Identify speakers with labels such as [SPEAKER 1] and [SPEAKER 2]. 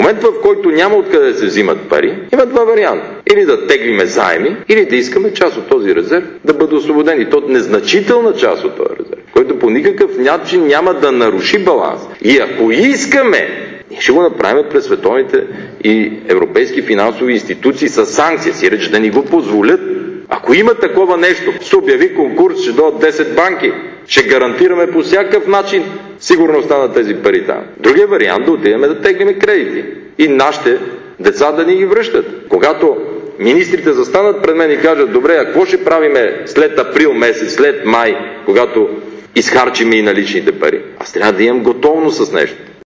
[SPEAKER 1] момента, в който няма откъде да се взимат пари, има два варианта. Или да теглиме заеми, или да искаме част от този резерв да бъде освободен. И то незначителна част от този резерв, който по никакъв начин няма да наруши баланс. И ако искаме, ние ще го направим през световните и европейски финансови институции с санкция, си реч да ни го позволят. Ако има такова нещо, ще обяви конкурс, ще дойдат 10 банки, ще гарантираме по всякакъв начин сигурността на тези пари там. Другия вариант да отидем да теглиме кредити и нашите деца да ни ги връщат. Когато министрите застанат пред мен и кажат, добре, а какво ще правиме след април месец, след май, когато изхарчиме и наличните пари? Аз трябва да имам готовност с нещо.